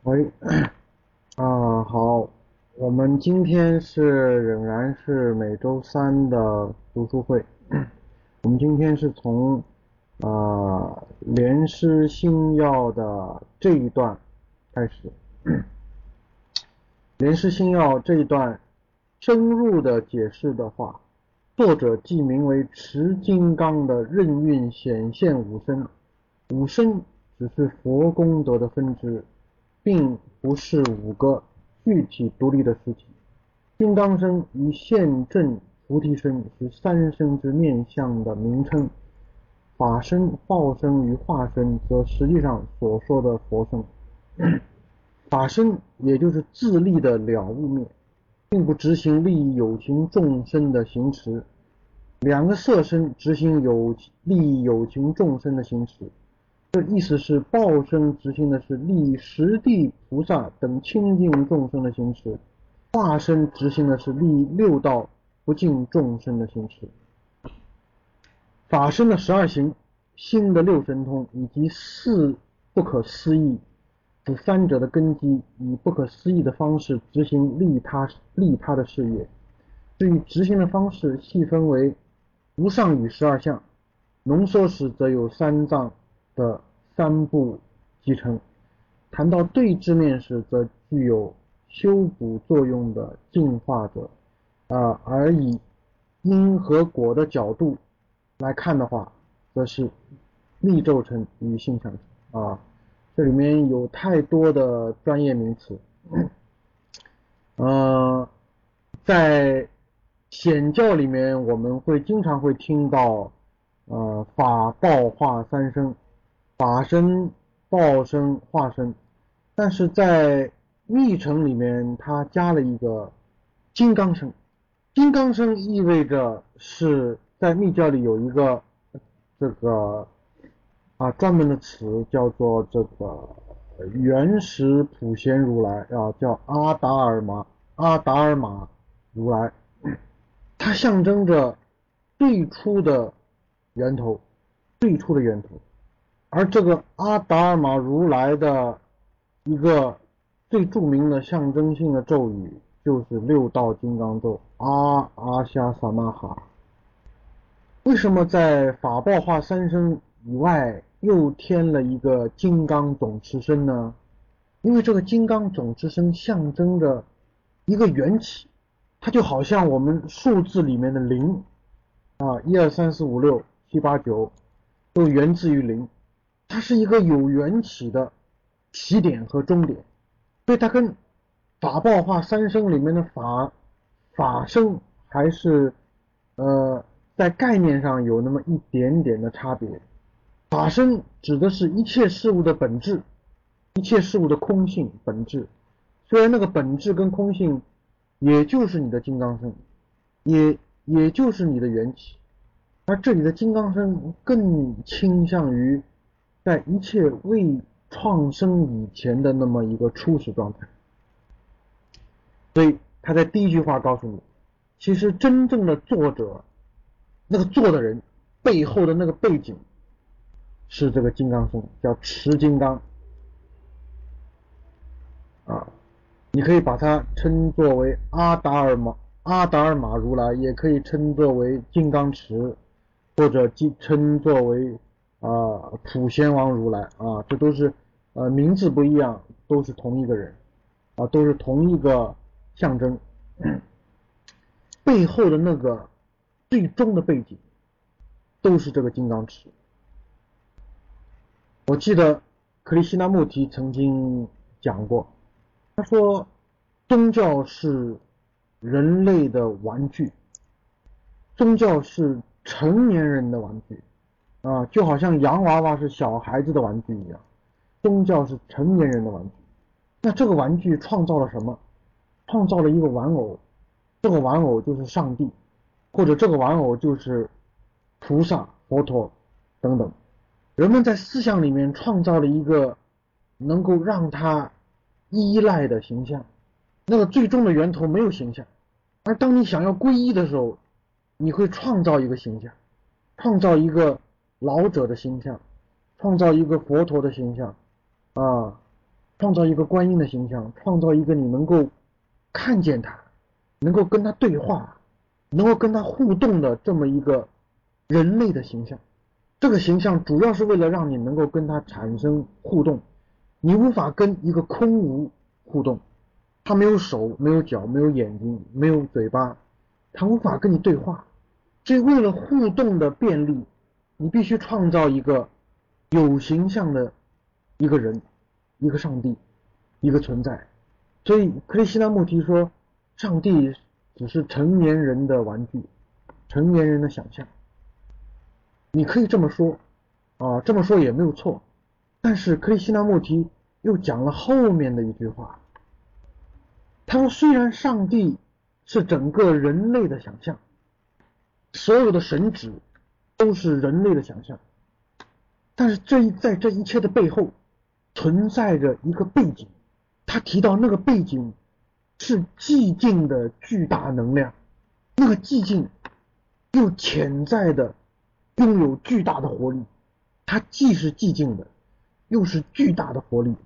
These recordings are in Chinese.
喂，好，我们今天仍然是每周三的读书会。我们今天是从《莲师心要》的这一段开始。《莲师心要》这一段深入的解释的话，作者记名为持金刚的任运显现五身，五身只是佛功德的分支，并不是五个具体独立的实体。金刚身与现正菩提身是三身之面相的名称，法身、报身与化身则实际上所说的佛身。法身也就是自利的了悟面，并不执行利益有情众生的行持。两个色身执行利益有情众生的行持，这意思是报身执行的是利益十地菩萨等清净众生的行持，化身执行的是利益六道不净众生的行持。法身的12行、心的6神通以及4不可思议，是三者的根基，以不可思议的方式执行利他的事业。至于执行的方式，细分为无上语12相，浓缩时则有三藏的三部集成。谈到对治面时，则具有修补作用的净化者，而以因和果的角度来看的话，则是密咒成与性相成。这里面有太多的专业名词。在显教里面，我们经常会听到法报化三身，法身、报身、化身。但是在密乘里面，它加了一个金刚身。金刚身意味着是在密教里有一个这个专门的词，叫做这个原始普贤如来叫阿达尔玛如来。它象征着最初的源头，而这个阿达尔玛如来的一个最著名的象征性的咒语，就是六道金刚咒阿夏萨玛哈。为什么在法报化三身以外又添了一个金刚总持身呢？因为这个金刚总持身象征着一个缘起，它就好像我们数字里面的零1 2 3 4 5 6 7 8 9都源自于零，它是一个有缘起的起点和终点，所以它跟法报化三身里面的法身还是在概念上有那么一点点的差别。法身指的是一切事物的本质，一切事物的空性本质，虽然那个本质跟空性也就是你的金刚身，也就是你的缘起，而这里的金刚身更倾向于在一切未创生以前的那么一个初始状态。所以他在第一句话告诉你，其实真正的作者，那个做的人背后的那个背景是这个金刚身，叫持金刚你可以把它称作为阿达尔玛如来，也可以称作为金刚持，或者称作为普贤王如来这都是名字不一样，都是同一个人都是同一个象征。背后的那个最终的背景都是这个金刚持。我记得克里希那穆提曾经讲过，他说宗教是人类的玩具，宗教是成年人的玩具就好像洋娃娃是小孩子的玩具一样，宗教是成年人的玩具。那这个玩具创造了什么？创造了一个玩偶，这个玩偶就是上帝，或者这个玩偶就是菩萨、佛陀等等。人们在思想里面创造了一个能够让他依赖的形象，那个最终的源头没有形象，而当你想要皈依的时候，你会创造一个形象，创造一个老者的形象，创造一个佛陀的形象创造一个观音的形象，创造一个你能够看见他，能够跟他对话，能够跟他互动的这么一个人类的形象。这个形象主要是为了让你能够跟他产生互动，你无法跟一个空无互动，他没有手，没有脚，没有眼睛，没有嘴巴，他无法跟你对话。所以为了互动的便利，你必须创造一个有形象的一个人，一个上帝，一个存在。所以克里希那穆提说，上帝只是成年人的玩具，成年人的想象。你可以这么说这么说也没有错。但是克里希那穆提又讲了后面的一句话，他说虽然上帝是整个人类的想象，所有的神旨都是人类的想象，但是在这一切的背后存在着一个背景。他提到那个背景是寂静的巨大能量，那个寂静又潜在的拥有巨大的活力，它既是寂静的，又是巨大的活力，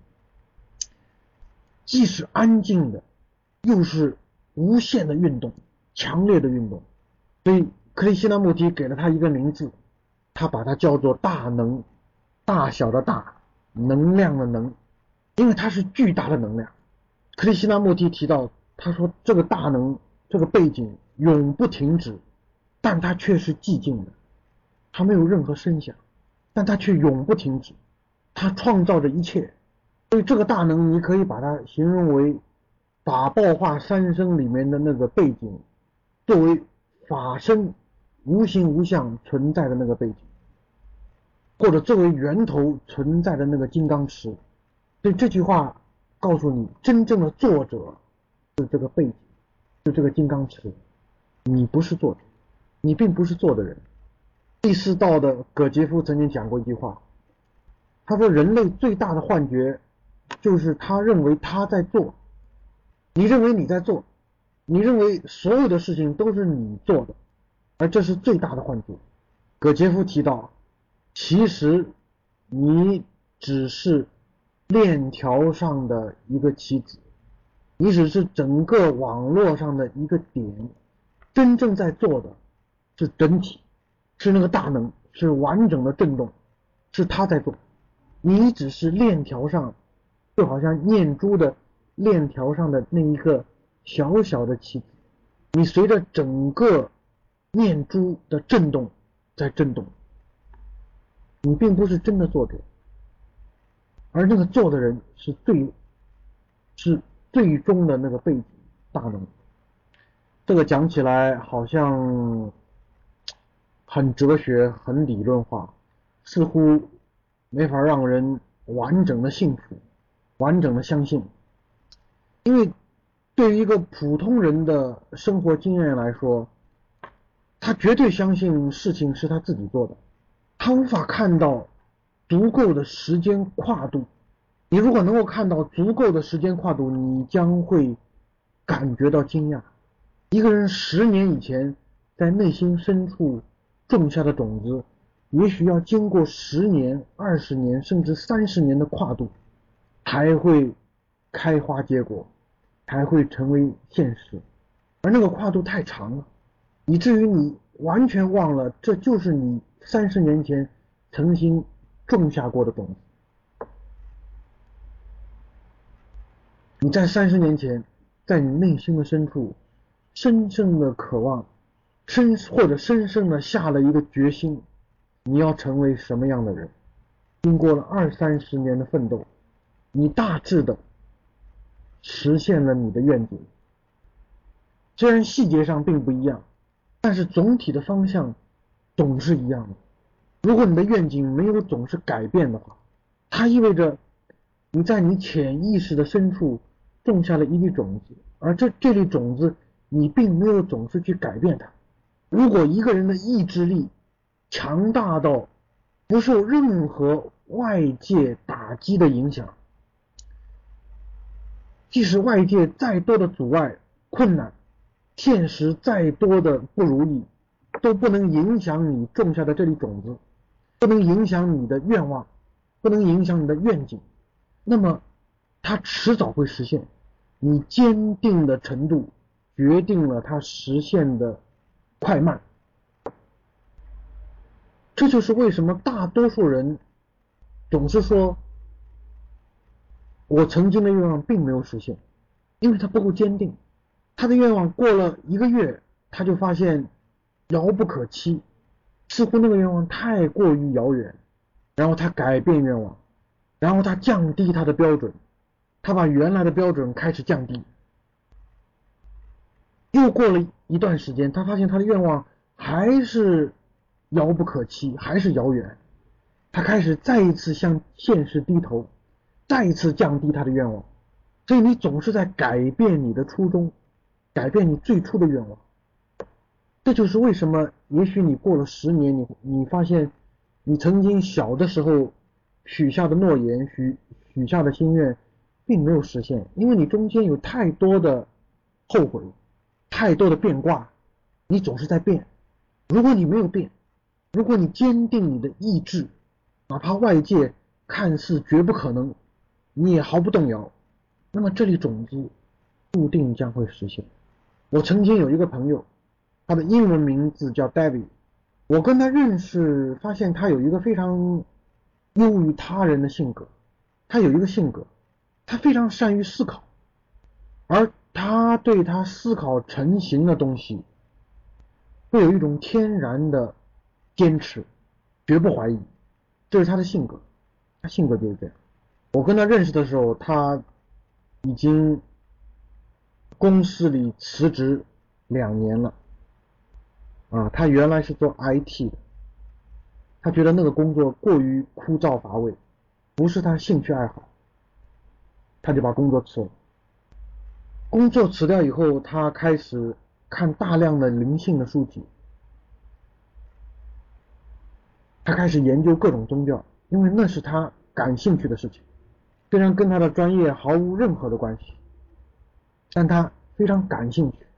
既是安静的，又是无限的运动，强烈的运动。所以克里希那穆提给了他一个名字，他把它叫做大能，大小的大，能量的能，因为它是巨大的能量。克里希那穆提提到，他说这个大能，这个背景永不停止，但它却是寂静的，它没有任何声响，但它却永不停止，它创造着一切。所以这个大能你可以把它形容为法报化三生里面的那个背景，作为法身无形无相存在的那个背景，或者作为源头存在的那个金刚池。所以这句话告诉你，真正的作者是这个背景，是这个金刚池，你不是作者，你并不是做的人。第四道的葛杰夫曾经讲过一句话，他说人类最大的幻觉就是他认为他在做，你认为你在做，你认为所有的事情都是你做的，而这是最大的幻觉。葛杰夫提到，其实你只是链条上的一个棋子，你只是整个网络上的一个点，真正在做的是整体，是那个大能，是完整的震动，是他在做。你只是链条上，就好像念珠的链条上的那一个小小的棋子，你随着整个念珠的震动在震动，你并不是真的作者，而那个做的人是最终的那个背景大能。这个讲起来好像很哲学，很理论化，似乎没法让人完整的信服，完整的相信。因为对于一个普通人的生活经验来说，他绝对相信事情是他自己做的，他无法看到足够的时间跨度。你如果能够看到足够的时间跨度，你将会感觉到惊讶。一个人10年以前在内心深处种下的种子，也许要经过10年、20年甚至30年的跨度，才会开花结果，才会成为现实。而那个跨度太长了，以至于你完全忘了这就是你30年前曾经种下过的种子。你在30年前在你内心的深处深深的渴望，或者深深的下了一个决心，你要成为什么样的人。经过了20-30年的奋斗，你大致的实现了你的愿景。虽然细节上并不一样，但是总体的方向总是一样的。如果你的愿景没有总是改变的话，它意味着你在你潜意识的深处种下了一粒种子，而这粒种子你并没有总是去改变它。如果一个人的意志力强大到不受任何外界打击的影响，即使外界再多的阻碍、困难，现实再多的不如意，都不能影响你种下的这粒种子，不能影响你的愿望，不能影响你的愿景，那么它迟早会实现。你坚定的程度决定了它实现的快慢。这就是为什么大多数人总是说我曾经的愿望并没有实现，因为他不够坚定。他的愿望过了1个月，他就发现遥不可期，似乎那个愿望太过于遥远，然后他改变愿望，然后他降低他的标准，他把原来的标准开始降低。又过了一段时间，他发现他的愿望还是遥不可期，还是遥远。他开始再一次向现实低头，再一次降低他的愿望。所以你总是在改变你的初衷，改变你最初的愿望。这就是为什么也许你过了10年，你发现你曾经小的时候许下的诺言，许下的心愿并没有实现，因为你中间有太多的后悔，太多的变卦，你总是在变。如果你没有变，如果你坚定你的意志，哪怕外界看似绝不可能，你也毫不动摇，那么这粒种子注定将会实现。我曾经有一个朋友，他的英文名字叫 David， 我跟他认识发现他有一个非常优于他人的性格。他有一个性格，他非常善于思考，而他对他思考成型的东西会有一种天然的坚持，绝不怀疑。这是他的性格，他性格就是这样。我跟他认识的时候，他已经公司里辞职2年了他原来是做 IT 的，他觉得那个工作过于枯燥乏味，不是他兴趣爱好，他就把工作辞了。工作辞掉以后，他开始看大量的灵性的书籍，他开始研究各种宗教，因为那是他感兴趣的事情，虽然跟他的专业毫无任何的关系，但他非常感兴趣。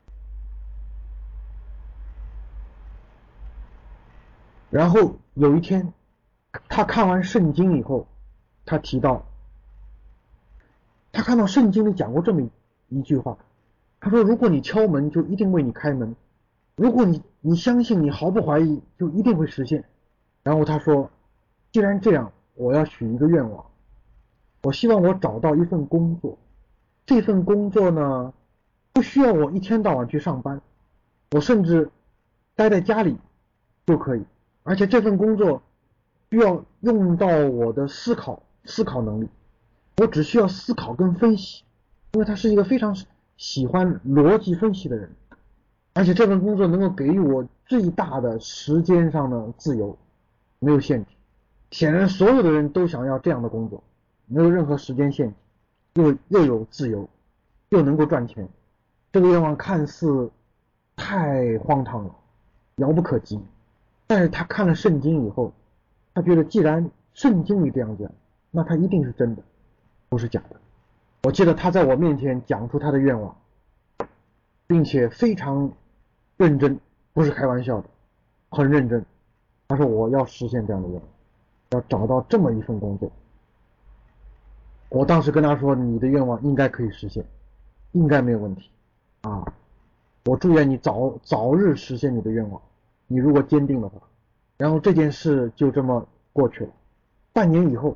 然后有一天，他看完圣经以后，他提到，他看到圣经里讲过这么一句话，他说如果你敲门，就一定为你开门，如果你相信，你毫不怀疑，就一定会实现。然后他说，既然这样，我要许一个愿望，我希望我找到一份工作，这份工作呢，不需要我一天到晚去上班，我甚至待在家里就可以，而且这份工作需要用到我的思考能力，我只需要思考跟分析，因为他是一个非常喜欢逻辑分析的人，而且这份工作能够给予我最大的时间上的自由，没有限制。显然所有的人都想要这样的工作，没有任何时间限制，又有自由，又能够赚钱。这个愿望看似太荒唐了，遥不可及，但是他看了圣经以后，他觉得既然圣经里这样讲，那他一定是真的，不是假的。我记得他在我面前讲出他的愿望，并且非常认真，不是开玩笑的，很认真。他说我要实现这样的愿望，要找到这么一份工作。我当时跟他说，你的愿望应该可以实现，应该没有问题我祝愿你早日实现你的愿望，你如果坚定的话。然后这件事就这么过去了。半年以后，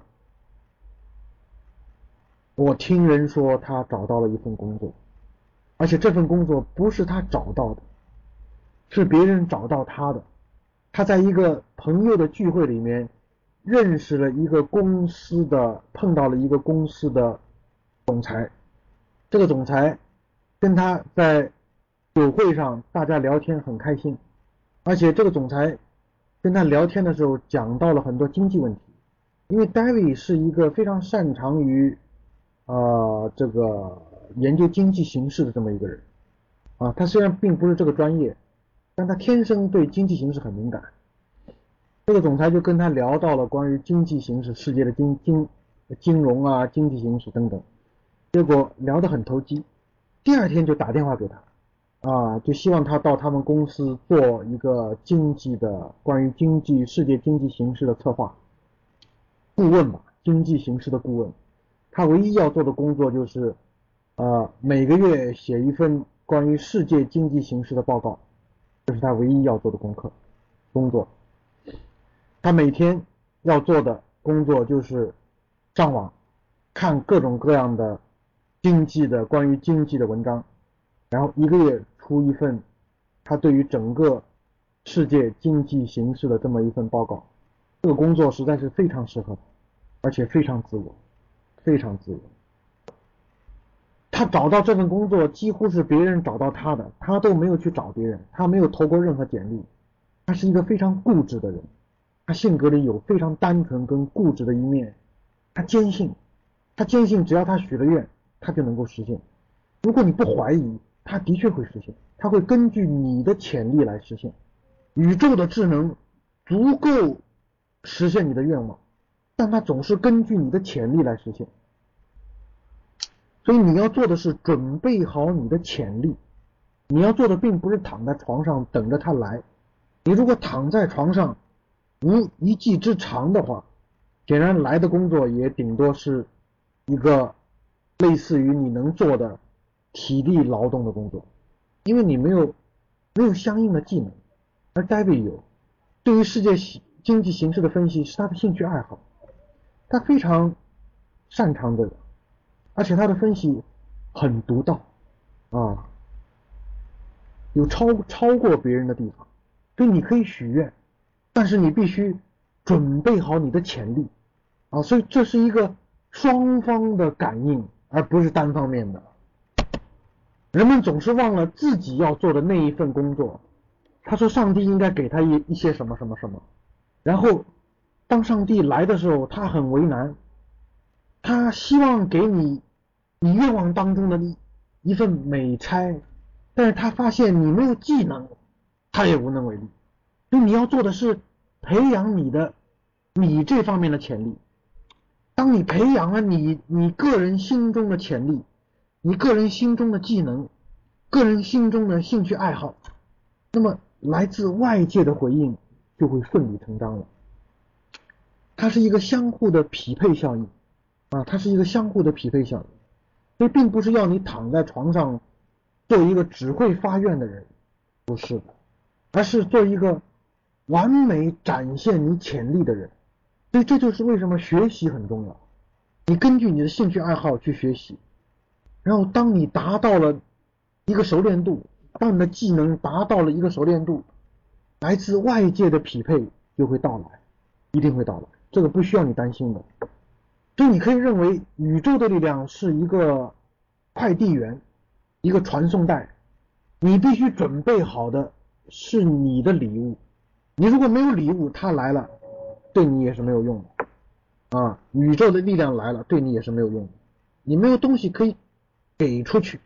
我听人说他找到了一份工作，而且这份工作不是他找到的，是别人找到他的。他在一个朋友的聚会里面认识了一个公司的，碰到了一个公司的总裁。这个总裁跟他在酒会上大家聊天很开心，而且这个总裁跟他聊天的时候讲到了很多经济问题。因为 David 是一个非常擅长于这个研究经济形势的这么一个人他虽然并不是这个专业，但他天生对经济形势很敏感。这个总裁就跟他聊到了关于经济形势，世界的金融经济形势等等，结果聊得很投机。第二天就打电话给他就希望他到他们公司做一个关于世界经济形势的策划顾问吧，经济形势的顾问。 他唯一要做的工作就是每个月写一份关于世界经济形势的报告，这是他唯一要做的工作。他每天要做的工作就是上网看各种各样的关于经济的文章，然后一个月出一份他对于整个世界经济形势的这么一份报告。这个工作实在是非常适合他，而且非常自由，非常自由。他找到这份工作几乎是别人找到他的，他都没有去找别人，他没有投过任何简历。他是一个非常固执的人，他性格里有非常单纯跟固执的一面。他坚信只要他许了愿，他就能够实现。如果你不怀疑，他的确会实现，他会根据你的潜力来实现。宇宙的智能足够实现你的愿望，但它总是根据你的潜力来实现。所以你要做的是准备好你的潜力，你要做的并不是躺在床上等着它来。你如果躺在床上无一技之长的话，显然来的工作也顶多是一个类似于你能做的体力劳动的工作，因为你没有相应的技能。而 David 有，对于世界经济形势的分析是他的兴趣爱好，他非常擅长这个，而且他的分析很独到有超过别人的地方。所以你可以许愿，但是你必须准备好你的潜力所以这是一个双方的感应，而不是单方面的。人们总是忘了自己要做的那一份工作。他说上帝应该给他一些什么什么什么，然后当上帝来的时候，他很为难，他希望给你愿望当中的一份美差，但是他发现你没有技能，他也无能为力。所以你要做的是培养你这方面的潜力。当你培养了你个人心中的潜力，你个人心中的技能，个人心中的兴趣爱好，那么来自外界的回应就会顺理成章了。它是一个相互的匹配效应它是一个相互的匹配效应。所以并不是要你躺在床上做一个只会发愿的人，不是的，而是做一个完美展现你潜力的人。所以这就是为什么学习很重要。你根据你的兴趣爱好去学习，然后当你达到了一个熟练度，当你的技能达到了一个熟练度，来自外界的匹配就会到来，一定会到来，这个不需要你担心的。所以你可以认为宇宙的力量是一个快递员，一个传送带，你必须准备好的是你的礼物。你如果没有礼物，它来了对你也是没有用的宇宙的力量来了对你也是没有用的。你没有东西可以给出去，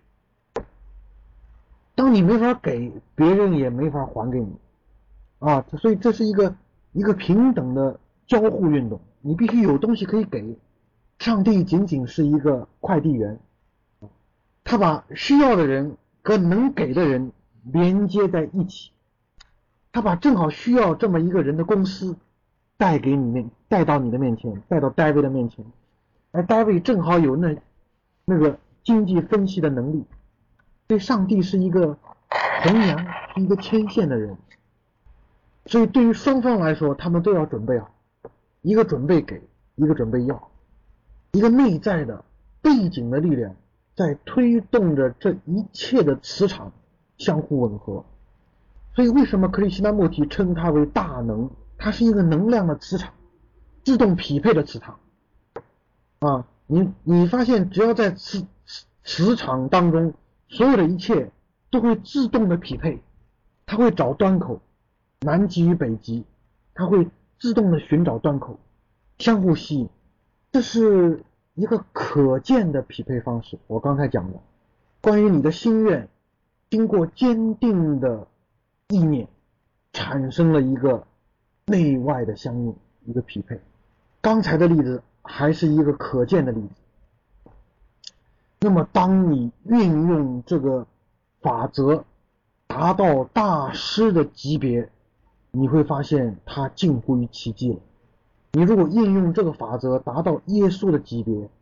当你没法给，别人也没法还给你所以这是一个平等的交互运动。你必须有东西可以给。上帝仅仅是一个快递员，他把需要的人跟能给的人连接在一起，他把正好需要这么一个人的公司带到你的面前，带到 David 的面前，而 David 正好有那个经济分析的能力。所以上帝是一个衡量，是一个牵线的人。所以对于双方来说，他们都要准备好，一个准备给，一个准备要，一个内在的背景的力量在推动着这一切的磁场相互吻合。所以为什么克里希那穆提称它为大能？它是一个能量的磁场，自动匹配的磁场你发现只要在磁场当中，所有的一切都会自动的匹配，它会找端口，南极与北极，它会自动的寻找端口，相互吸引。这是一个可见的匹配方式。我刚才讲的关于你的心愿经过坚定的意念产生了一个内外的相应，一个匹配。刚才的例子还是一个可见的例子。那么当你运用这个法则达到大师的级别，你会发现它近乎于奇迹了。你如果应用这个法则达到耶稣的级别，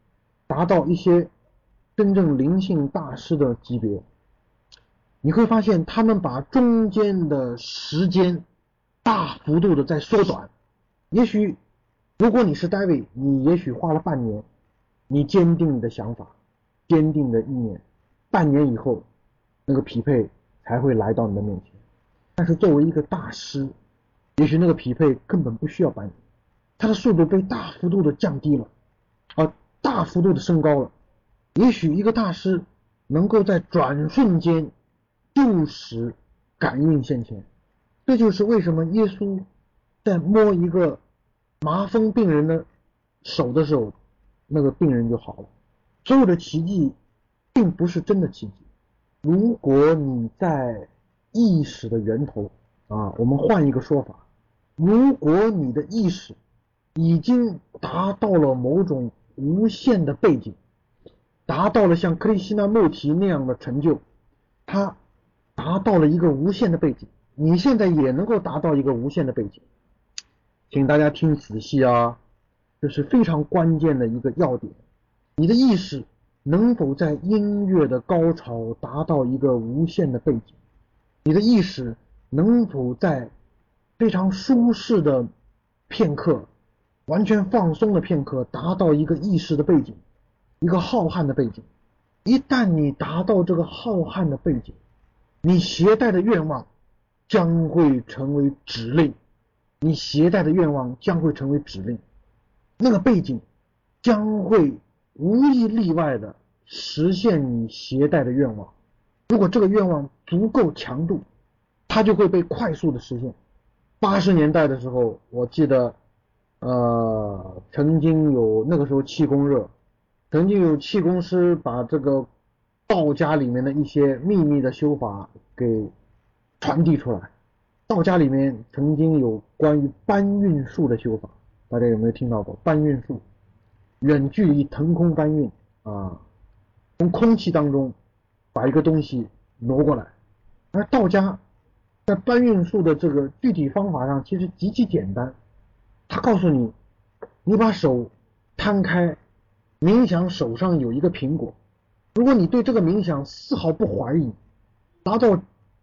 达到一些真正灵性大师的级别，你会发现他们把中间的时间大幅度的在缩短。也许如果你是 David， 你也许花了半年，你坚定的想法，坚定的意念，半年以后那个匹配才会来到你的面前。但是作为一个大师，也许那个匹配根本不需要半年，它的速度被大幅度的降低了，大幅度的升高了。也许一个大师能够在转瞬间就使感应现前。这就是为什么耶稣在摸一个麻风病人的手的时候，那个病人就好了。所有的奇迹并不是真的奇迹。如果你在意识的源头我们换一个说法，如果你的意识已经达到了某种无限的背景，达到了像克里希那穆提那样的成就，他达到了一个无限的背景，你现在也能够达到一个无限的背景。请大家听仔细这是非常关键的一个要点。你的意识能否在音乐的高潮达到一个无限的背景？你的意识能否在非常舒适的片刻，完全放松的片刻达到一个意识的背景，一个浩瀚的背景？一旦你达到这个浩瀚的背景，你携带的愿望将会成为指令，你携带的愿望将会成为指令，那个背景将会无一例外的实现你携带的愿望。如果这个愿望足够强度，它就会被快速的实现。80年代的时候，我记得曾经有那个时候气功热，曾经有气功师把这个道家里面的一些秘密的修法给传递出来。道家里面曾经有关于搬运术的修法，大家有没有听到过？搬运术，远距离腾空搬运从空气当中把一个东西挪过来。而道家在搬运术的这个具体方法上其实极其简单，他告诉你，你把手摊开，冥想手上有一个苹果，如果你对这个冥想丝毫不怀疑，达到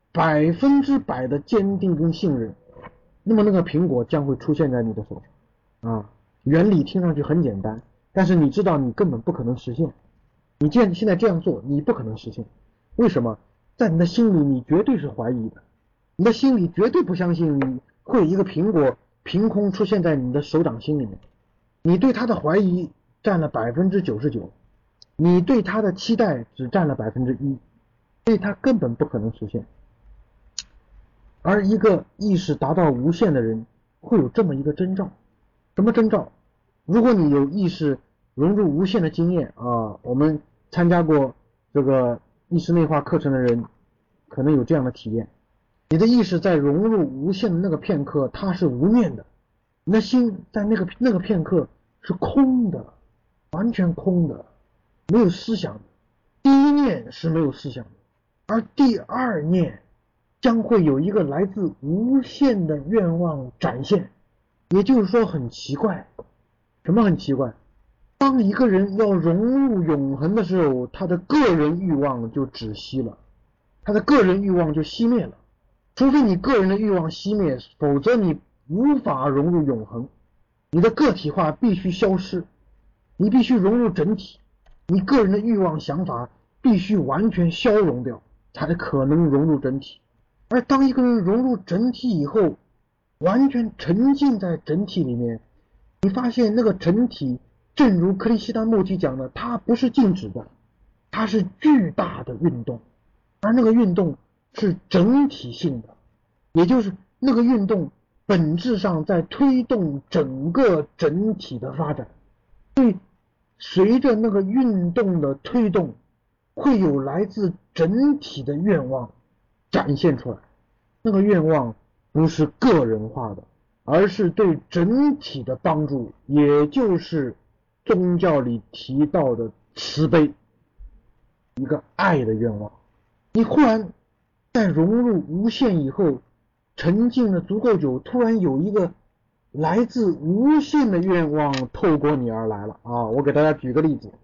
100%的坚定跟信任，那么那个苹果将会出现在你的手上原理听上去很简单，但是你知道你根本不可能实现。你现在这样做，你不可能实现。为什么？在你的心里你绝对是怀疑的，你的心里绝对不相信你会有一个苹果凭空出现在你的手掌心里面。你对它的怀疑占了99%，你对它的期待只占了1%，所以它根本不可能实现。而一个意识达到无限的人会有这么一个征兆。什么征兆？如果你有意识融入无限的经验我们参加过这个意识内化课程的人可能有这样的体验。你的意识在融入无限的那个片刻，它是无念的，你的心在那个片刻是空的，完全空的，没有思想的。第一念是没有思想的，而第二念将会有一个来自无限的愿望展现。也就是说很奇怪。什么很奇怪？当一个人要融入永恒的时候，他的个人欲望就止息了，他的个人欲望就熄灭了。除非你个人的欲望熄灭，否则你无法融入永恒。你的个体化必须消失，你必须融入整体，你个人的欲望想法必须完全消融掉，才可能融入整体。而当一个人融入整体以后，完全沉浸在整体里面，你发现那个整体正如克里希那穆提讲的，它不是静止的，它是巨大的运动，而那个运动是整体性的，也就是那个运动本质上在推动整个整体的发展。所以随着那个运动的推动，会有来自整体的愿望展现出来。那个愿望不是个人化的，而是对整体的帮助，也就是宗教里提到的慈悲，一个爱的愿望。你忽然在融入无限以后，沉浸了足够久，突然有一个来自无限的愿望透过你而来了我给大家举个例子。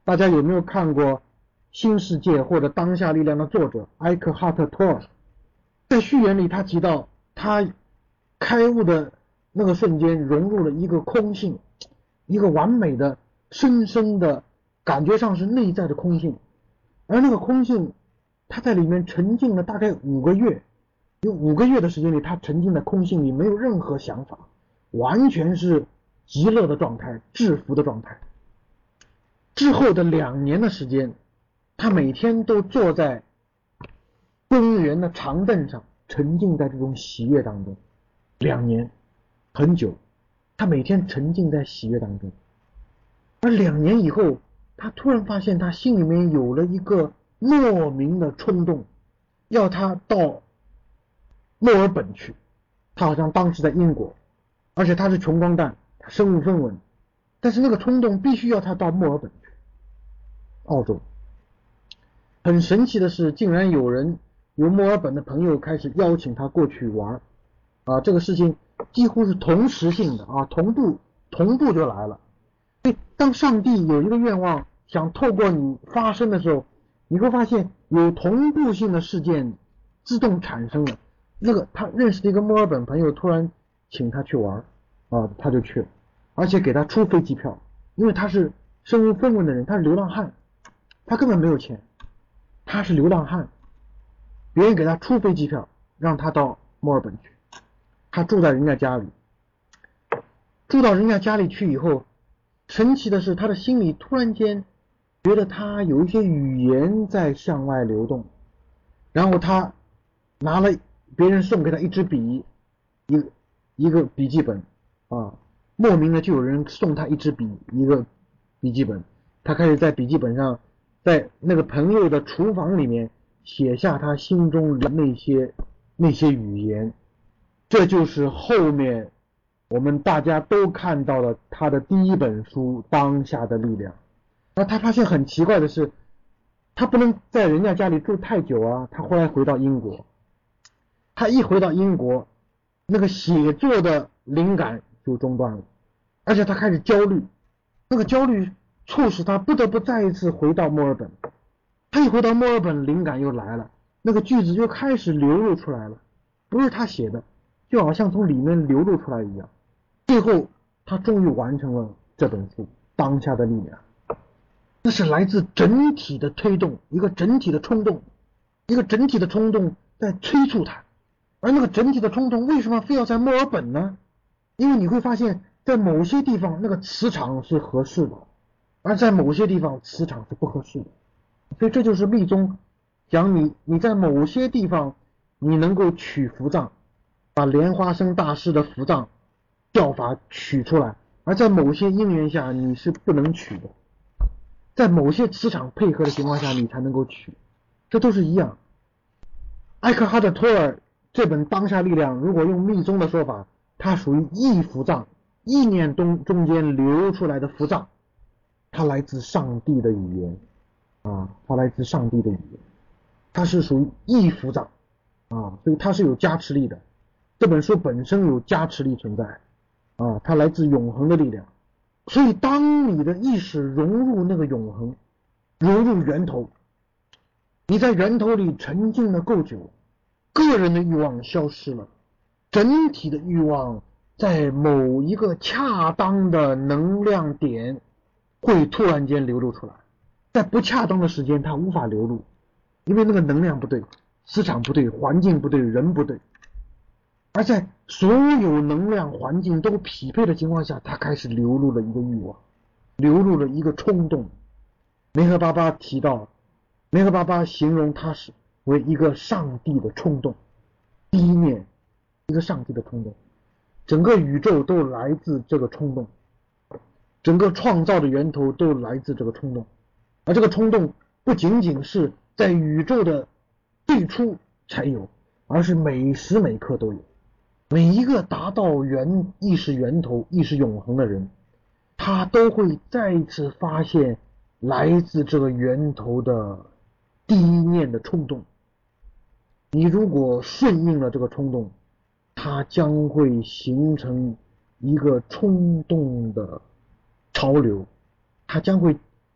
大家有没有看过《新世界》或者《当下力量》的作者埃克哈特·托尔？在序言里他提到，他开悟的那个瞬间融入了一个空性，一个完美的深深的感觉上是内在的空性，而那个空性他在里面沉浸了大概5个月，有5个月的时间里他沉浸在空性里，没有任何想法，完全是极乐的状态，至福的状态。之后的2年的时间，他每天都坐在公园的长凳上，沉浸在这种喜悦当中。2年，很久，他每天沉浸在喜悦当中。而2年以后，他突然发现他心里面有了一个莫名的冲动，要他到墨尔本去。他好像当时在英国，而且他是穷光蛋，他身无分文，但是那个冲动必须要他到墨尔本去，澳洲。很神奇的是，竟然有墨尔本的朋友开始邀请他过去玩啊，这个事情几乎是同时性的啊，同步就来了。所以当上帝有一个愿望想透过你发生的时候，你会发现有同步性的事件自动产生了。那个他认识的一个墨尔本朋友突然请他去玩啊，他就去了，而且给他出飞机票，因为他是身无分文的人，他是流浪汉，他根本没有钱，他是流浪汉，别人给他出飞机票让他到墨尔本去，他住在人家家里，住到人家家里去以后，神奇的是他的心里突然间觉得他有一些语言在向外流动，然后他拿了别人送给他一支笔，一个笔记本啊，莫名的就有人送他一支笔，一个笔记本，他开始在笔记本上，在那个朋友的厨房里面写下他心中的那些语言。这就是后面我们大家都看到了他的第一本书《当下的力量》。那他发现很奇怪的是，他不能在人家家里住太久啊，他后来回到英国，他一回到英国，那个写作的灵感就中断了，而且他开始焦虑，那个焦虑促使他不得不再一次回到墨尔本。他一回到墨尔本，灵感又来了，那个句子就开始流露出来了，不是他写的，就好像从里面流露出来一样。最后他终于完成了这本书《当下的力量》，那是来自整体的推动，一个整体的冲动，一个整体的冲动在催促他。而那个整体的冲动为什么非要在墨尔本呢？因为你会发现在某些地方那个磁场是合适的，而在某些地方磁场是不合适的。所以这就是密宗讲你在某些地方你能够取伏藏，把莲花生大师的伏藏教法取出来，而在某些因缘下你是不能取的，在某些磁场配合的情况下你才能够取，这都是一样。埃克哈特·托尔这本《当下力量》，如果用密宗的说法，它属于意伏藏，意念中间流出来的伏藏，它来自上帝的语言啊，它来自上帝的语言，它是属于意伏藏啊，所以它是有加持力的。这本书本身有加持力存在啊，它来自永恒的力量。所以当你的意识融入那个永恒，融入源头，你在源头里沉浸了够久，个人的欲望消失了，整体的欲望在某一个恰当的能量点会突然间流露出来，在不恰当的时间它无法流露，因为那个能量不对，磁场不对，环境不对，人不对。而在所有能量环境都匹配的情况下，它开始流露了一个欲望，流露了一个冲动。梅赫巴巴提到，梅赫巴巴形容它是为一个上帝的冲动，第一面一个上帝的冲动，整个宇宙都来自这个冲动，整个创造的源头都来自这个冲动。而这个冲动不仅仅是在宇宙的最初才有，而是每时每刻都有。每一个达到意识源头、意识永恒的人，他都会再一次发现来自这个源头的第一念的冲动。你如果顺应了这个冲动，它将会形成一个冲动的潮流，它将会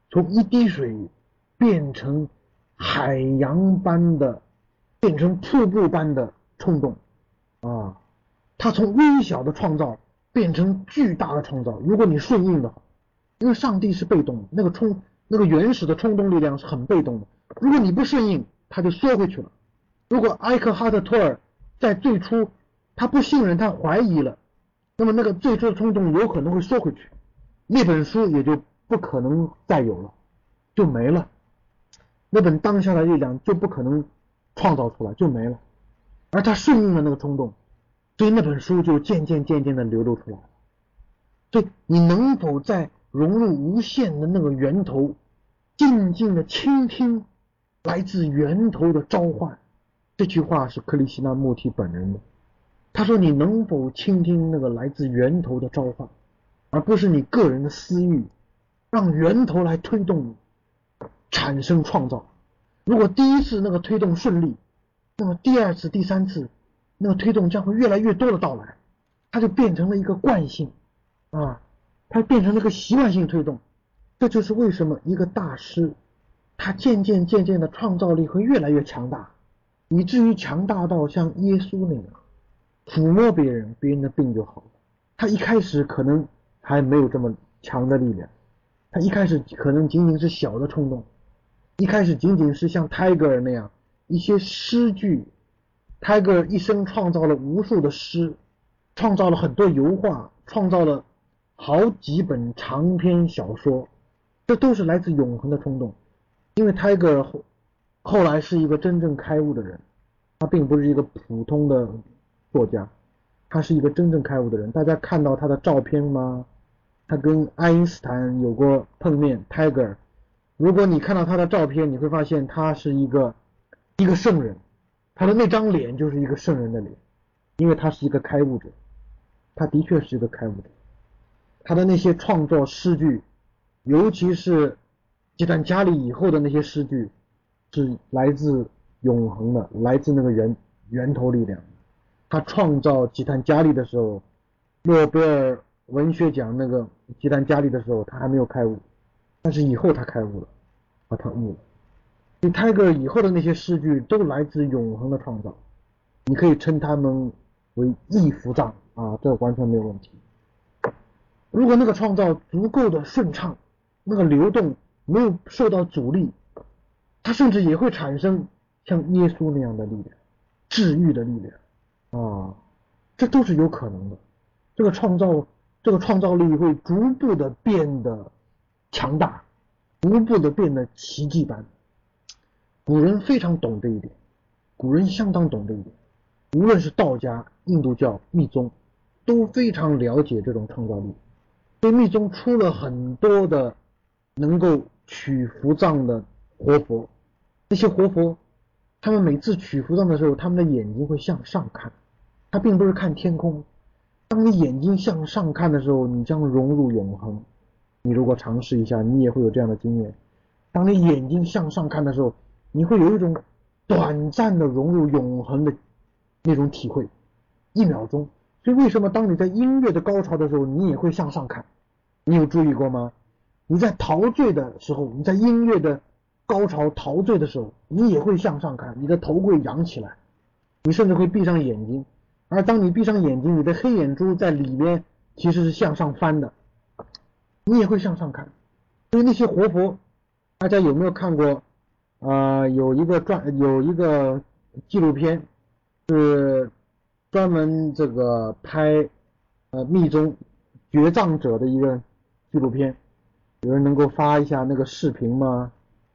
从一滴水变成海洋般的，变成瀑布般的冲动啊！它从微小的创造变成巨大的创造。如果你顺应的话，因为上帝是被动的，那个原始的冲动力量是很被动的。如果你不顺应，它就缩回去了。如果埃克哈特·托尔在最初他不信任，他怀疑了，那么那个最初的冲动有可能会缩回去，那本书也就不可能再有了，就没了。那本当下的力量就不可能创造出来，就没了。而他顺应了那个冲动，所以那本书就渐渐的流露出来了。所以你能否在融入无限的那个源头，静静的倾听来自源头的召唤？这句话是克里希那穆提本人的。他说你能否倾听那个来自源头的召唤，而不是你个人的私欲，让源头来推动你产生创造。如果第一次那个推动顺利，那么第二次第三次那个推动将会越来越多的到来，它就变成了一个惯性啊，它变成了一个习惯性推动。这就是为什么一个大师他渐渐的创造力会越来越强大，以至于强大到像耶稣那样抚摸别人，别人的病就好了。他一开始可能还没有这么强的力量，他一开始可能仅仅是小的冲动，一开始仅仅是像泰戈尔那样一些诗句。泰戈尔一生创造了无数的诗，创造了很多油画，创造了好几本长篇小说，这都是来自永恒的冲动。因为泰戈尔后来是一个真正开悟的人，他并不是一个普通的作家，他是一个真正开悟的人。大家看到他的照片吗？他跟爱因斯坦有过碰面。泰戈尔，如果你看到他的照片，你会发现他是一个圣人，他的那张脸就是一个圣人的脸，因为他是一个开悟者，他的确是一个开悟者。他的那些创作诗句，尤其是吉坦加里以后的那些诗句，是来自永恒的，来自那个源头力量。他创造吉坦加里的时候，诺贝尔文学奖那个吉坦加里的时候，他还没有开悟，但是以后他开悟了，他悟了。所以泰戈尔以后的那些诗句都来自永恒的创造，你可以称他们为易福藏啊，这完全没有问题。如果那个创造足够的顺畅，那个流动没有受到阻力，它甚至也会产生像耶稣那样的力量，治愈的力量啊，这都是有可能的。这个创造力会逐步的变得强大，逐步的变得奇迹般。古人非常懂这一点，古人相当懂这一点，无论是道家、印度教、密宗，都非常了解这种创造力。所以密宗出了很多的能够取福藏的活佛，那些活佛他们每次取福藏的时候，他们的眼睛会向上看，他并不是看天空。当你眼睛向上看的时候，你将融入永恒。你如果尝试一下，你也会有这样的经验。当你眼睛向上看的时候，你会有一种短暂的融入永恒的那种体会，1秒钟。所以为什么当你在音乐的高潮的时候，你也会向上看？你有注意过吗？你在陶醉的时候，你在音乐的高潮陶醉的时候，你也会向上看，你的头会扬起来，你甚至会闭上眼睛。而当你闭上眼睛，你的黑眼珠在里面其实是向上翻的，你也会向上看。所以那些活佛，大家有没有看过有一个纪录片是专门这个拍密宗绝藏者的一个纪录片，有人能够发一下那个视频吗？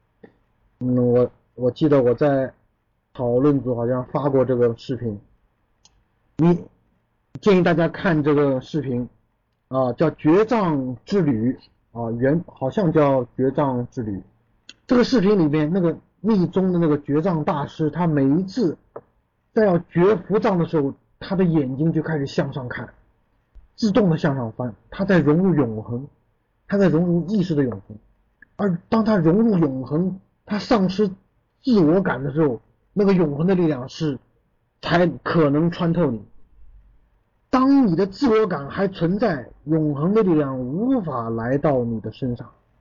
我记得我在讨论组好像发过这个视频，你建议大家看这个视频叫绝藏之旅好像叫绝藏之旅。这个视频里面那个密宗的那个绝藏大师，他每一次在要绝福藏的时候，他的眼睛就开始向上看，自动的向上翻，他在融入永恒，他在融入意识的永恒。而当他融入永恒，他丧失自我感的时候，那个永恒的力量才可能穿透你。当你的自我感还存在，永恒的力量无法来到你的身上。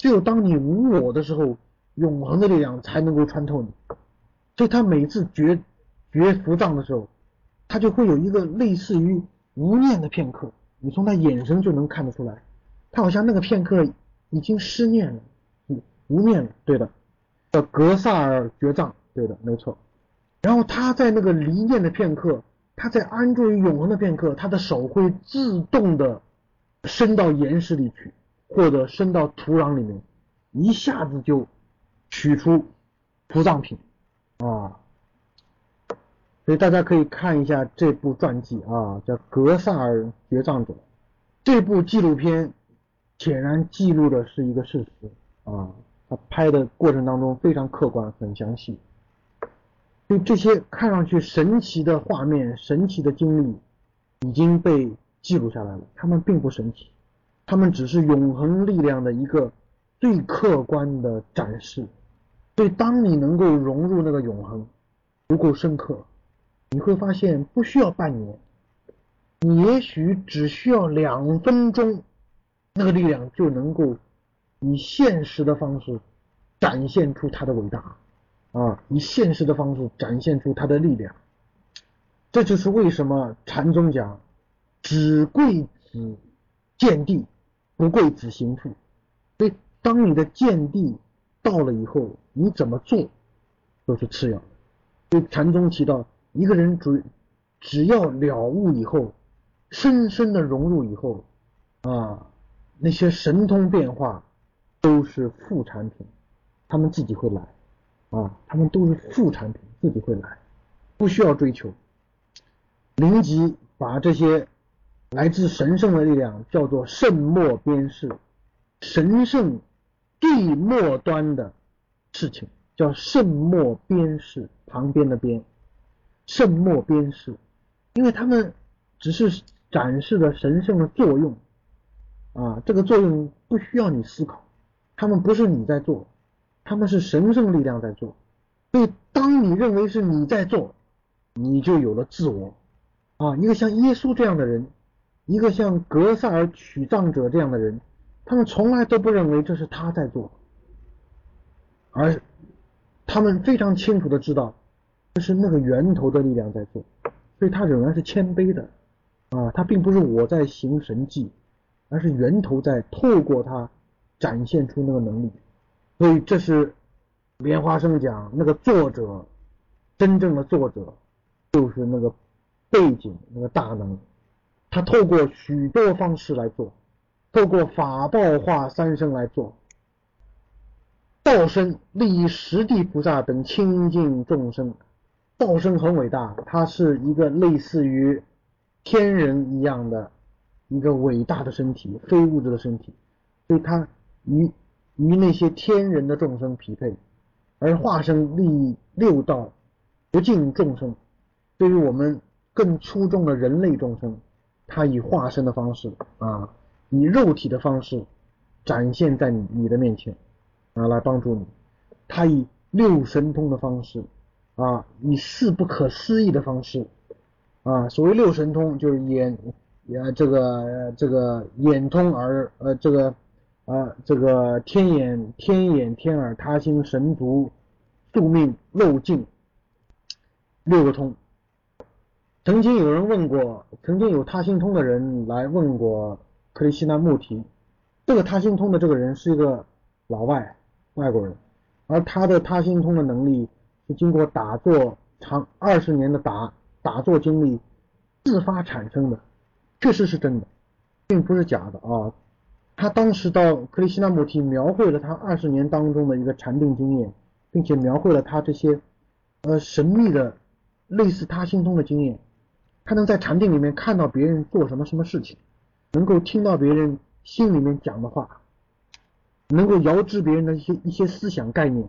只有当你无我的时候，永恒的力量才能够穿透你。所以他每次觉伏藏的时候，他就会有一个类似于无念的片刻，你从他眼神就能看得出来，他好像那个片刻已经失念了，无念了，对的，叫格萨尔觉藏，对的，没错。然后他在那个离念的片刻，他在安住于永恒的片刻，他的手会自动的伸到岩石里去，或者伸到土壤里面，一下子就取出伏藏品啊。所以大家可以看一下这部传记啊，叫《格萨尔觉藏者》。这部纪录片显然记录的是一个事实啊，他拍的过程当中非常客观，很详细。所以这些看上去神奇的画面、神奇的经历已经被记录下来了，他们并不神奇，他们只是永恒力量的一个最客观的展示。所以当你能够融入那个永恒，足够深刻，你会发现不需要半年，你也许只需要2分钟，那个力量就能够以现实的方式展现出它的伟大啊，以现实的方式展现出它的力量。这就是为什么禅宗讲只贵子见地，不贵子行处。所以当你的见地到了以后，你怎么做都是次要的。所以禅宗提到，一个人只要了悟以后，深深的融入以后啊，那些神通变化都是副产品，他们自己会来啊，他们都是副产品，自己会来，不需要追求。灵吉把这些来自神圣的力量叫做圣末边事，神圣最末端的事情叫圣末边事，旁边的边，圣末边事，因为他们只是展示了神圣的作用啊，这个作用不需要你思考，他们不是你在做，他们是神圣力量在做。所以当你认为是你在做，你就有了自我啊。一个像耶稣这样的人，一个像格萨尔取藏者这样的人，他们从来都不认为这是他在做，而他们非常清楚的知道这是那个源头的力量在做，所以他仍然是谦卑的啊，他并不是我在行神迹，而是源头在透过他展现出那个能力。所以这是莲花生讲那个作者，真正的作者就是那个背景，那个大能，他透过许多方式来做，透过法报化三生来做。道生利益十地菩萨等清净众生，道生很伟大，他是一个类似于天人一样的一个伟大的身体，非物质的身体，所以他与那些天人的众生匹配。而化身利益六道不净众生，对于我们更出众的人类众生，他以化身的方式啊，以肉体的方式展现在你的面前啊，来帮助你。他以六神通的方式啊，以四不可思议的方式啊，所谓六神通就是这个眼通耳这个天眼天耳他心神足宿命漏尽6个通。曾经有他心通的人来问过克里希那穆提，这个他心通的这个人是一个外国人，而他的他心通的能力是经过打坐长20年的打坐经历自发产生的，确实是真的，并不是假的啊。他当时到克里希那穆提描绘了他20年当中的一个禅定经验，并且描绘了他这些神秘的类似他心通的经验。他能在禅定里面看到别人做什么事情，能够听到别人心里面讲的话，能够遥知别人的一些思想概念。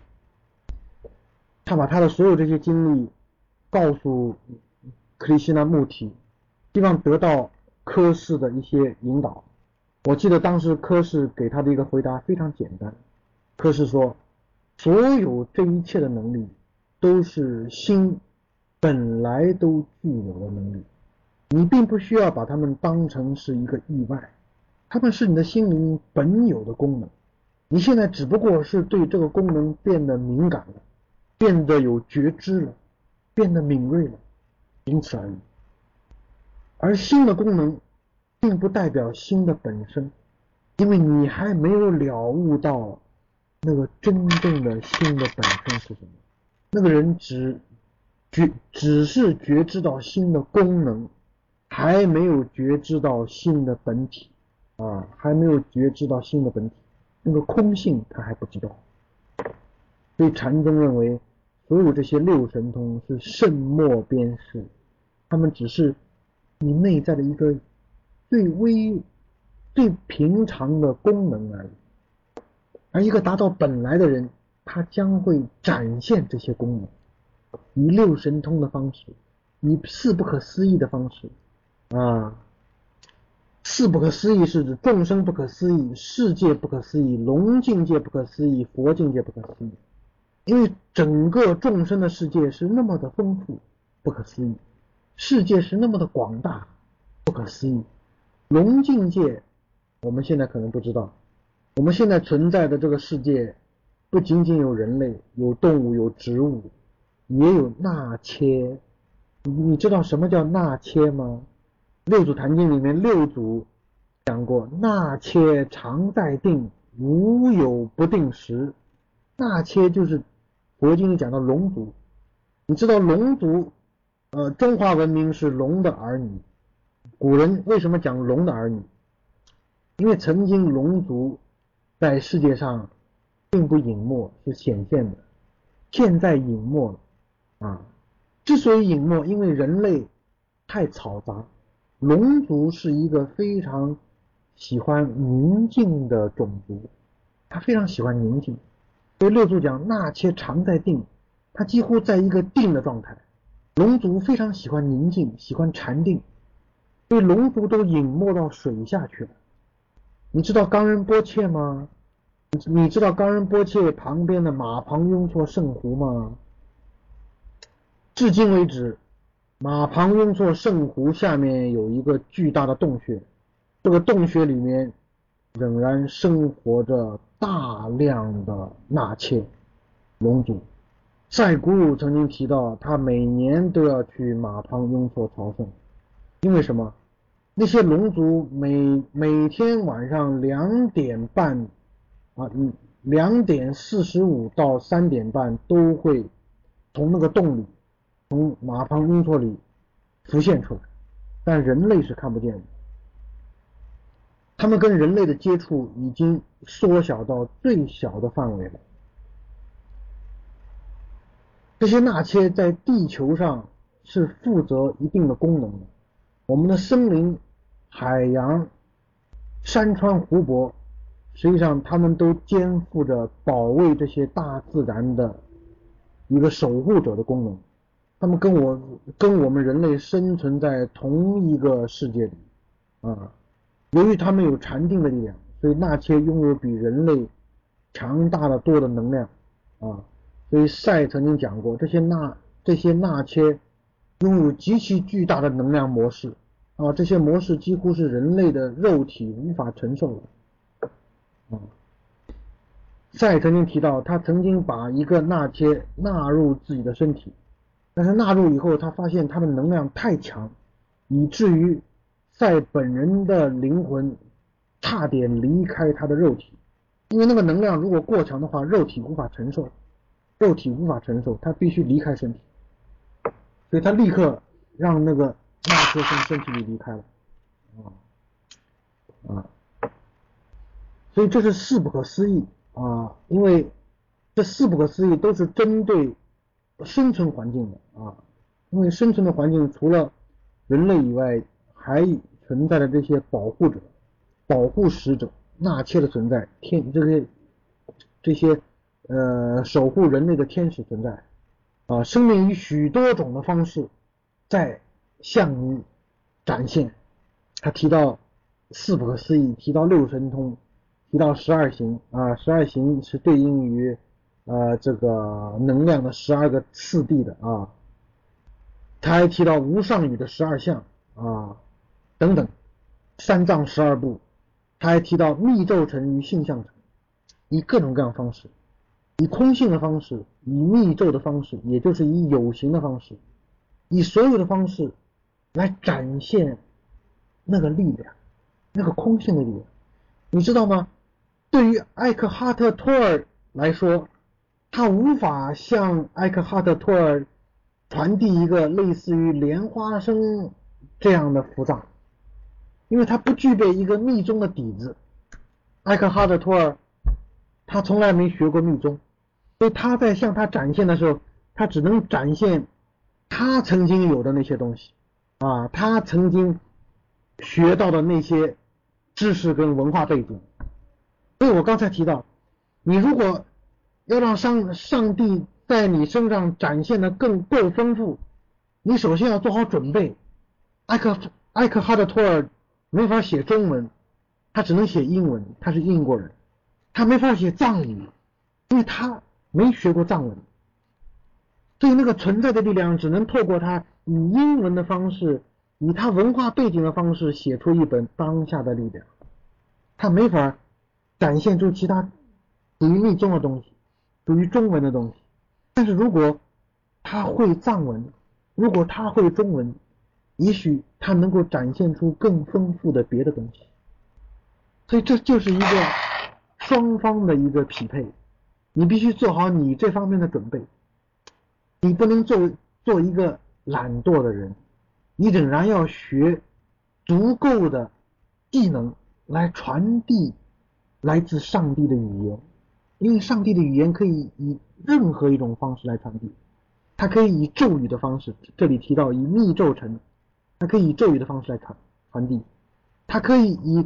他把他的所有这些经历告诉克里希那穆提，希望得到科氏的一些引导。我记得当时科氏给他的一个回答非常简单，科氏说，所有这一切的能力都是心本来都具有的能力，你并不需要把它们当成是一个意外，它们是你的心灵本有的功能。 你现在只不过是对这个功能变得敏感了，变得有觉知了，变得敏锐了，仅此而已。而新的功能并不代表新的本身，因为你还没有了悟到那个真正的新的本身是什么。那个人只是觉知到新的功能，还没有觉知到新的本体还没有觉知到新的本体，那个空性他还不知道。所以禅宗认为所有这些六神通是圣末边事，他们只是你内在的一个最平常的功能而已。而一个达到本来的人，他将会展现这些功能，以六神通的方式，以四不可思议的方式四不可思议是指众生不可思议，世界不可思议，龙境界不可思议，佛境界不可思议。因为整个众生的世界是那么的丰富，不可思议，世界是那么的广大，不可思议。龙境界我们现在可能不知道，我们现在存在的这个世界不仅仅有人类，有动物，有植物，也有那切。你知道什么叫那切吗？六祖坛经里面六祖讲过，那切常在定，无有不定时。那切就是佛经里讲到龙族。你知道龙族中华文明是龙的儿女。古人为什么讲龙的儿女？因为曾经龙族在世界上并不隐没，是显现的，现在隐没了之所以隐没，因为人类太嘈杂。龙族是一个非常喜欢宁静的种族，他非常喜欢宁静。所以六祖讲那切常在定，他几乎在一个定的状态。龙族非常喜欢宁静，喜欢禅定，所以龙族都隐没到水下去了。你知道冈仁波切吗？你知道冈仁波切旁边的马旁雍措圣湖吗？至今为止，马旁雍措圣湖下面有一个巨大的洞穴，这个洞穴里面仍然生活着大量的那切龙族。赛古鲁曾经提到，他每年都要去马旁雍措朝圣。因为什么？那些龙族每天晚上2点半2点45到3点半都会从那个洞里，从马旁雍措里浮现出来，但人类是看不见的。他们跟人类的接触已经缩小到最小的范围了。这些那切在地球上是负责一定的功能的。我们的森林、海洋、山川、湖泊，实际上他们都肩负着保卫这些大自然的一个守护者的功能。他们跟我们人类生存在同一个世界里由于他们有禅定的力量，所以那切拥有比人类强大的多的能量所以赛曾经讲过，这些那切拥有极其巨大的能量模式这些模式几乎是人类的肉体无法承受的赛曾经提到，他曾经把一个那切纳入自己的身体，但是纳入以后，他发现他的能量太强，以至于赛本人的灵魂差点离开他的肉体，因为那个能量如果过强的话，肉体无法承受，他必须离开身体，所以他立刻让那个那切从身体里离开了所以这是四不可思议因为这四不可思议都是针对生存环境的因为生存的环境除了人类以外，还存在着这些保护者、保护使者、那切的存在，这些守护人类的天使存在生命以许多种的方式在向你展现。他提到四不可思议，提到六神通，提到12行12行是对应于这个能量的12个次第的他还提到无上语的12相等等，三藏12部，他还提到密咒尘与性相尘以各种各样的方式，以空性的方式，以密咒的方式，也就是以有形的方式，以所有的方式来展现那个力量，那个空性的力量。你知道吗？对于艾克哈特·托尔来说，他无法向艾克哈特·托尔传递一个类似于莲花生这样的符咒，因为他不具备一个密宗的底子。艾克哈特·托尔他从来没学过密宗，所以他在向他展现的时候，他只能展现他曾经有的那些东西啊，他曾经学到的那些知识跟文化背景。所以我刚才提到，你如果要让上帝在你身上展现的更够丰富，你首先要做好准备。艾克哈特·托尔没法写中文，他只能写英文，他是英国人，他没法写藏语，因为他没学过藏文，所以那个存在的力量只能透过他以英文的方式，以他文化背景的方式写出一本当下的力量，他没法展现出其他属于密宗的东西，属于中文的东西。但是如果他会藏文，如果他会中文，也许他能够展现出更丰富的别的东西。所以这就是一个双方的一个匹配，你必须做好你这方面的准备，你不能做一个懒惰的人，你仍然要学足够的技能来传递来自上帝的语言，因为上帝的语言可以以任何一种方式来传递，它可以以咒语的方式，这里提到以密咒成，它可以以咒语的方式来传递，它可以以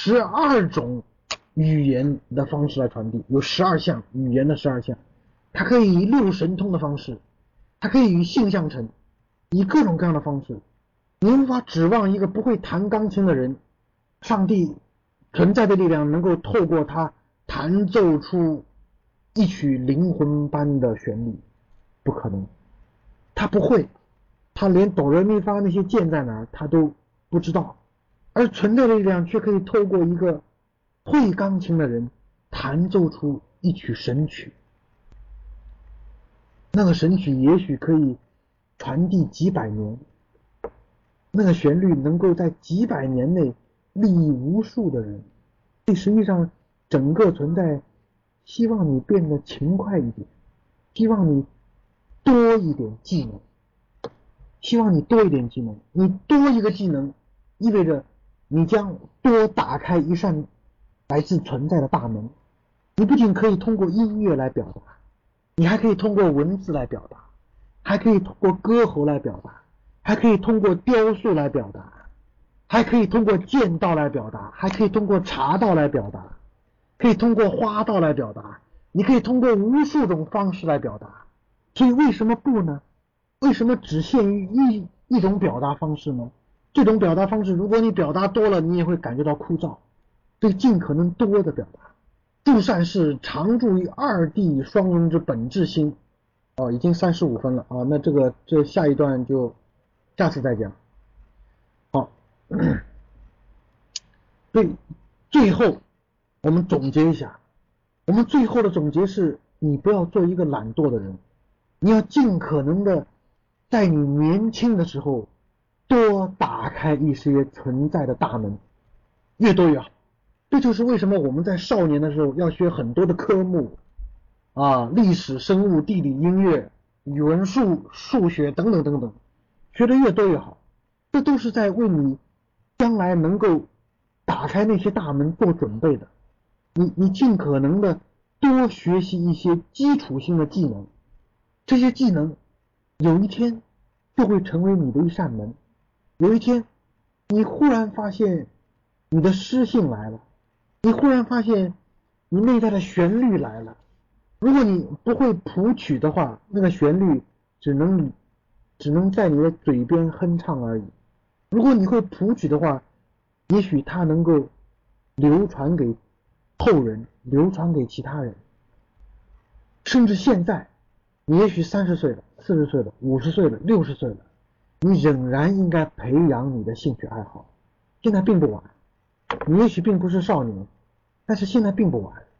12种语言的方式来传递，有12项语言的12项，它可以以6神通的方式，它可以以性相成，以各种各样的方式。你无法指望一个不会弹钢琴的人，上帝存在的力量能够透过他弹奏出一曲灵魂般的旋律，不可能，他不会，他连哆来咪发那些键在哪儿他都不知道，而存在的力量却可以透过一个会钢琴的人弹奏出一曲神曲，那个神曲也许可以传递几百年，那个旋律能够在几百年内利益无数的人。这实际上整个存在希望你变得勤快一点，希望你多一点技能，希望你多一点技能，你多一个技能意味着你将多打开一扇来自存在的大门。你不仅可以通过音乐来表达，你还可以通过文字来表达，还可以通过歌喉来表达，还可以通过雕塑来表达，还可以通过剑道来表达，还可以通过茶道来表达，可以通过花道来表达，你可以通过无数种方式来表达。所以为什么不呢？为什么只限于一种表达方式呢？这种表达方式如果你表达多了，你也会感觉到枯燥，所以尽可能多的表达。诸善事常住于二谛双运之本质心。已经35分了啊，那这下一段就下次再讲。好，所以最后我们总结一下，我们最后的总结是，你不要做一个懒惰的人，你要尽可能的在你年轻的时候多打开一些存在的大门，越多越好。这就是为什么我们在少年的时候要学很多的科目历史、生物、地理、音乐、语文、数学等等等等，学得越多越好。这都是在为你将来能够打开那些大门做准备的。你尽可能的多学习一些基础性的技能，这些技能有一天就会成为你的一扇门。有一天你忽然发现你的诗性来了，你忽然发现你内在的旋律来了。如果你不会谱曲的话，那个旋律只能在你的嘴边哼唱而已。如果你会谱曲的话，也许它能够流传给后人，流传给其他人。甚至现在你也许30岁了、40岁了、50岁了、60岁了，你仍然应该培养你的兴趣爱好。现在并不晚，你也许并不是少年，但是现在并不晚。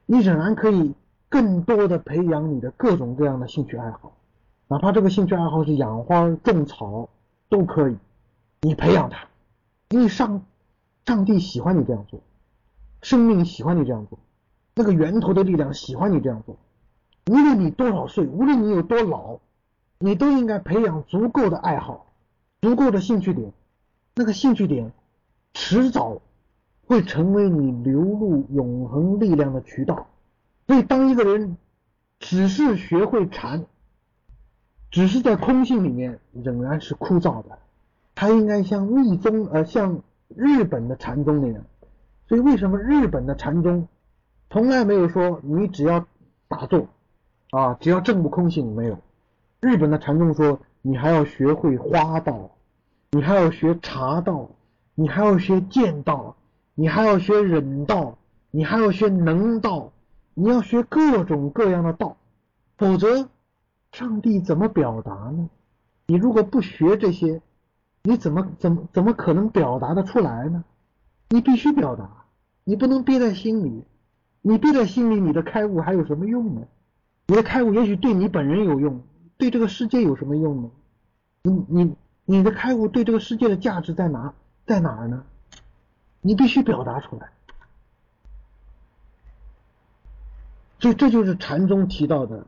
你仍然可以更多的培养你的各种各样的兴趣爱好，哪怕这个兴趣爱好是养花种草都可以，你培养它，因为上帝喜欢你这样做，生命喜欢你这样做，那个源头的力量喜欢你这样做。无论你多少岁，无论你有多老，你都应该培养足够的爱好，足够的兴趣点，那个兴趣点迟早会成为你流入永恒力量的渠道。所以当一个人只是学会禅，只是在空性里面，仍然是枯燥的，他应该像像日本的禅宗那样。所以为什么日本的禅宗从来没有说你只要打坐只要证悟空性？没有。日本的禅宗说你还要学会花道，你还要学茶道，你还要学剑道，你还要学忍道，你还要学能道，你要学各种各样的道，否则上帝怎么表达呢？你如果不学这些，你怎么可能表达得出来呢？你必须表达，你不能憋在心里，你憋在心里，你的开悟还有什么用呢？你的开悟也许对你本人有用，对这个世界有什么用呢？你的开悟对这个世界的价值在哪儿呢？你必须表达出来。所以这就是禅宗提到的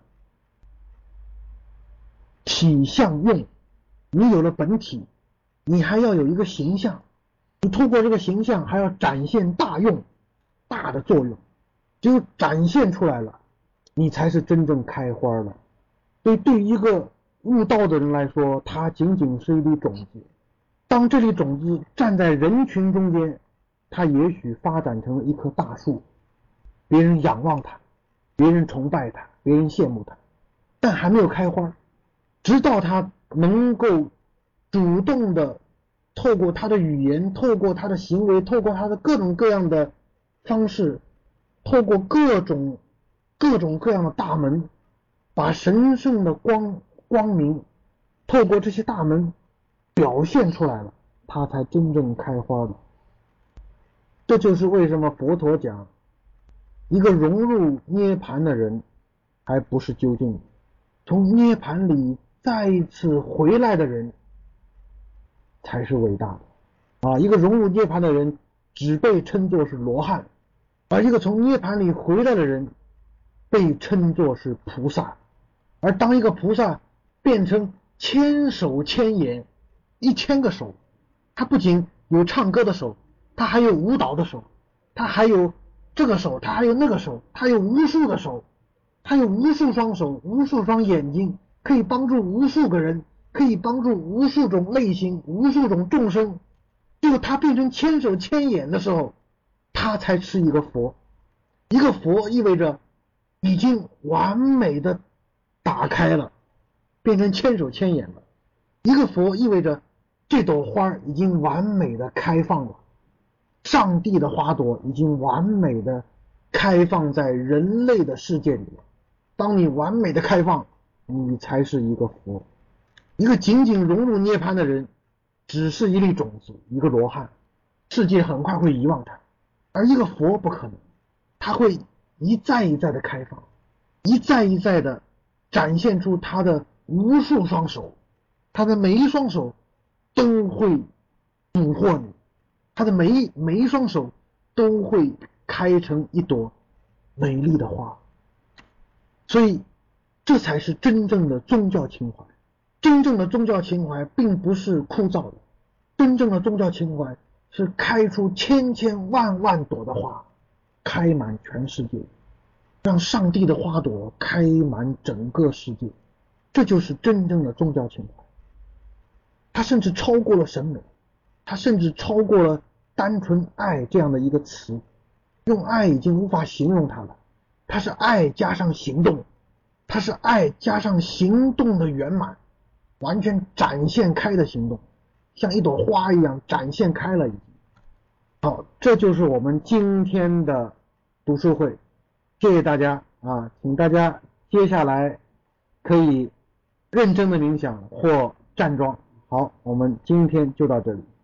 体相用。你有了本体，你还要有一个形象，你透过这个形象还要展现大用，大的作用，只有展现出来了，你才是真正开花了。所以对于一个悟道的人来说，它仅仅是一粒种子，当这粒种子站在人群中间，它也许发展成了一棵大树，别人仰望它，别人崇拜它，别人羡慕它，但还没有开花。直到它能够主动的透过他的语言，透过他的行为，透过他的各种各样的方式，透过各种各样的大门，把神圣的光明透过这些大门表现出来了，他才真正开花的。这就是为什么佛陀讲，一个融入涅槃的人还不是究竟的，从涅槃里再一次回来的人才是伟大的一个融入涅槃的人只被称作是罗汉，而一个从涅槃里回来的人被称作是菩萨。而当一个菩萨变成千手千眼，1000个手，他不仅有唱歌的手，他还有舞蹈的手，他还有这个手，他还有那个手，他有无数个手，他有无数双手，无数双眼睛，可以帮助无数个人，可以帮助无数种类型，无数种众生。只有他变成千手千眼的时候，他才是一个佛。一个佛意味着已经完美的打开了，变成千手千眼了。一个佛意味着这朵花已经完美的开放了，上帝的花朵已经完美的开放在人类的世界里了。当你完美的开放，你才是一个佛。一个仅仅融入涅槃的人只是一粒种子，一个罗汉，世界很快会遗忘他。而一个佛不可能，他会一再一再的开放，一再一再的展现出他的无数双手，他的每一双手都会捕获你，他的每一双手都会开成一朵美丽的花。所以这才是真正的宗教情怀。真正的宗教情怀并不是枯燥的，真正的宗教情怀是开出千千万万朵的花，开满全世界，让上帝的花朵开满整个世界。这就是真正的宗教情怀。它甚至超过了审美，它甚至超过了单纯爱这样的一个词，用爱已经无法形容它了。它是爱加上行动，它是爱加上行动的圆满，完全展现开的行动，像一朵花一样展现开了已经。好，这就是我们今天的读书会，谢谢大家请大家接下来可以认真的冥想或站桩。好，我们今天就到这里。